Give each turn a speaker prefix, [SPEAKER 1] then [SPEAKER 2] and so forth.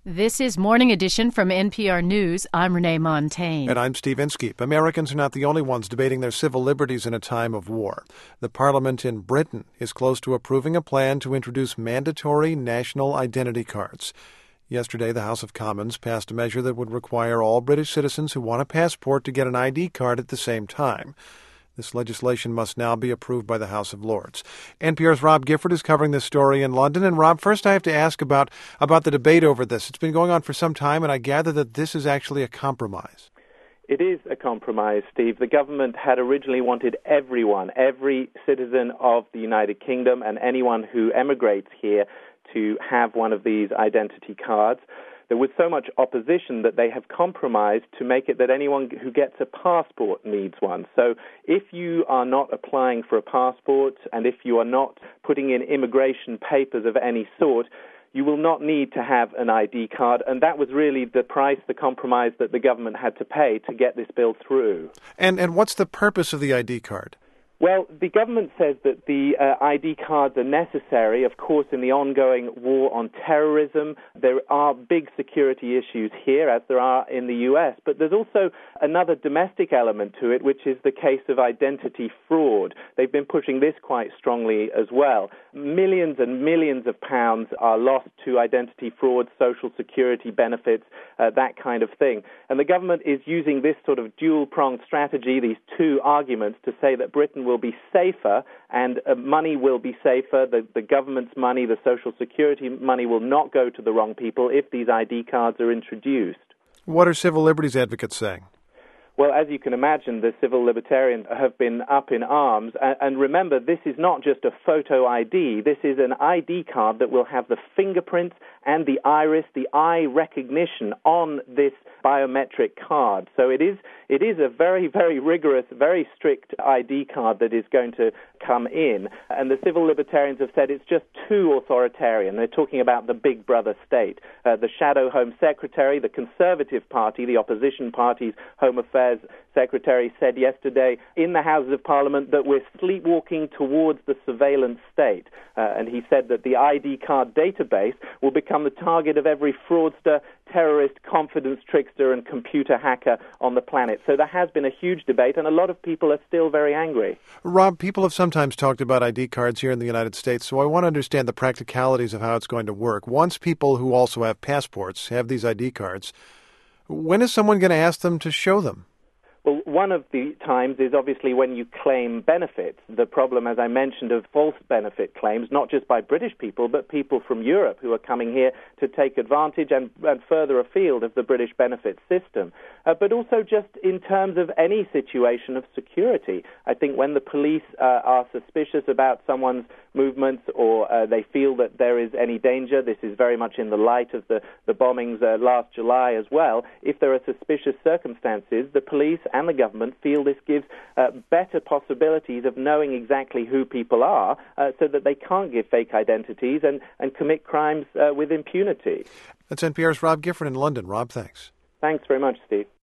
[SPEAKER 1] This is Morning Edition from NPR News. I'm Renee Montaigne.
[SPEAKER 2] And I'm Steve Inskeep. Americans are not the only ones debating their civil liberties in a time of war. The parliament in Britain is close to approving a plan to introduce mandatory national identity cards. Yesterday, the House of Commons passed a measure that would require all British citizens who want a passport to get an ID card at the same time. This legislation must now be approved by the House of Lords. NPR's Rob Gifford is covering this story in London. And Rob, first I have to ask about the debate over this. It's been going on for some time, and I gather that this is actually a compromise.
[SPEAKER 3] It is a compromise, Steve. The government had originally wanted everyone, every citizen of the United Kingdom and anyone who emigrates here to have one of these identity cards. There was so much opposition that they have compromised to make it that anyone who gets a passport needs one. So if you are not applying for a passport and if you are not putting in immigration papers of any sort, you will not need to have an ID card. And that was really the price, the compromise that the government had to pay to get this bill through.
[SPEAKER 2] And what's the purpose of the ID card?
[SPEAKER 3] Well, the government says that the ID cards are necessary, of course, in the ongoing war on terrorism. There are big security issues here, as there are in the U.S., but there's also another domestic element to it, which is the case of identity fraud. They've been pushing this quite strongly as well. Millions and millions of pounds are lost to identity fraud, social security benefits, that kind of thing. And the government is using this sort of dual-pronged strategy, these two arguments, to say that Britain will be safer and money will be safer. The government's money, the social security money will not go to the wrong people if these ID cards are introduced.
[SPEAKER 2] What are civil liberties advocates saying?
[SPEAKER 3] Well, as you can imagine, the civil libertarians have been up in arms. And remember, this is not just a photo ID. This is an ID card that will have the fingerprints and the iris, the eye recognition on this biometric card. So it is a very, very rigorous, very strict ID card that is going to come in. And the civil libertarians have said it's just too authoritarian. They're talking about the big brother state. The shadow Home Secretary, the Conservative Party, the opposition party's Home Affairs Secretary, said yesterday in the Houses of Parliament that we're sleepwalking towards the surveillance state. And he said that the ID card database will become the target of every fraudster, terrorist, confidence trickster, and computer hacker on the planet. So there has been a huge debate, and a lot of people are still very angry.
[SPEAKER 2] Rob, people have sometimes talked about ID cards here in the United States, so I want to understand the practicalities of how it's going to work. Once people who also have passports have these ID cards, when is someone going to ask them to show them?
[SPEAKER 3] Well, one of the times is obviously when you claim benefits. The problem, as I mentioned, of false benefit claims, not just by British people, but people from Europe who are coming here to take advantage and further afield of the British benefit system. But also just in terms of any situation of security. I think when the police are suspicious about someone's movements or they feel that there is any danger, this is very much in the light of the bombings last July as well, if there are suspicious circumstances, the police and the government feel this gives better possibilities of knowing exactly who people are so that they can't give fake identities and commit crimes with impunity.
[SPEAKER 2] That's NPR's Rob Gifford in London. Rob, thanks.
[SPEAKER 3] Thanks very much, Steve.